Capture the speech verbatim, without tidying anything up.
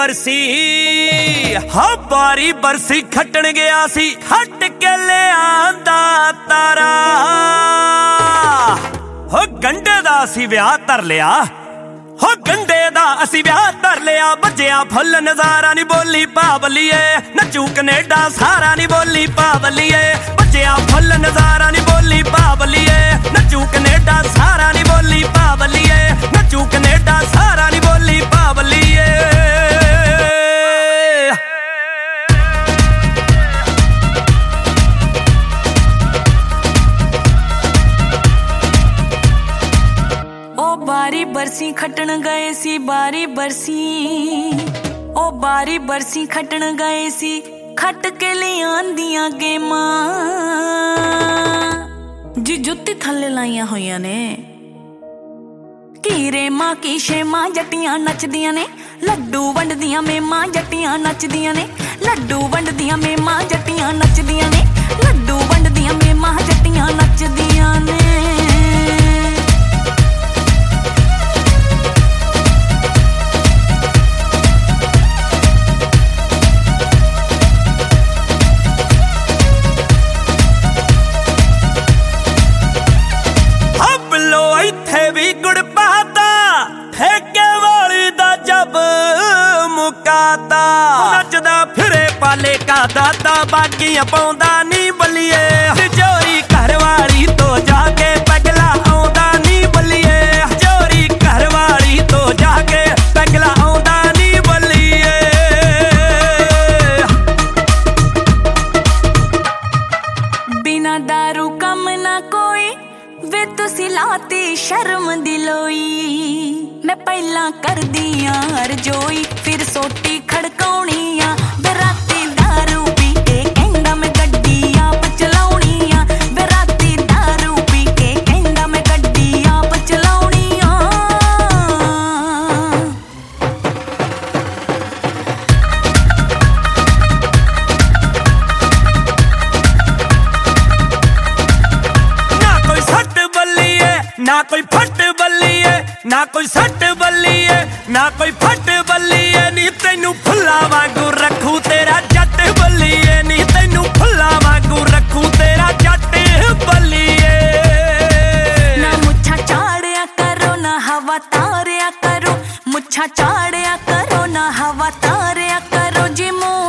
बरसी हा बारी बरसी खट्टन गया सी हट के ले आंदा तारा हो गंढे दा असी ब्याह धर लिया हो गंढे दा असी ब्याह धर लिया बजिया फुल नजारा नी बोली पावलीए नचू कनेडा सारा नी बोली पावलीए बजिया फुल नजारा नी बोली पावलीए नचू कनेडा सारा नी बोली पावलीए नचू कनेडा सारा नी बोली पावलीए बारी बरसी खटन गए सी बारी बरसी ओ बारी बरसी खटन गए सी खट के ले आंदियां गेमां जी जुत्ती थल्ले लाइयां होइयां ने कीरे मां की शेमां जट्टियां नचदियां ने लड्डू वंडदियां मेमां जट्टियां नचदियां ने लड्डू वंडदियां मेमां जट्टियां नचदियां ने लड्डू वंडदियां मेमां जट्टियां नचदियां ने नचदा फिरे पाले का दादा बागियां पाउंदा नी बलिए जोरी घरवाली तो जाके पगला आउंदा नी बलिए जोरी घरवाली तो जाके पगला आउंदा नी बलिए बिना दारू कम ना कोई वे तुसी लाती शर्म दिलोई मैं पहला कर दिया रजोई फिर सोटी खड़काउणियां बराती दारू पी के कहंदा मैं गड्डी आप चलाउणियां बराती दारू पी के कहंदा मैं गड्डी आप चलाउणियां ना कोई सट बल्लीए ना कोई फट बल्लीए ना कोई सट बल्लीए ना कोई फट बल्लीए नी तैनू फुल्ला वांगू रखू तेरा जट बल्लीए नी तैनू फुल्ला वांगू रखू तेरा जट बल्लीए ना मुच्छा चाड़िया करो ना हवा तारिया करो मुच्छा चाड़िया करो ना हवा तारिया करो जी।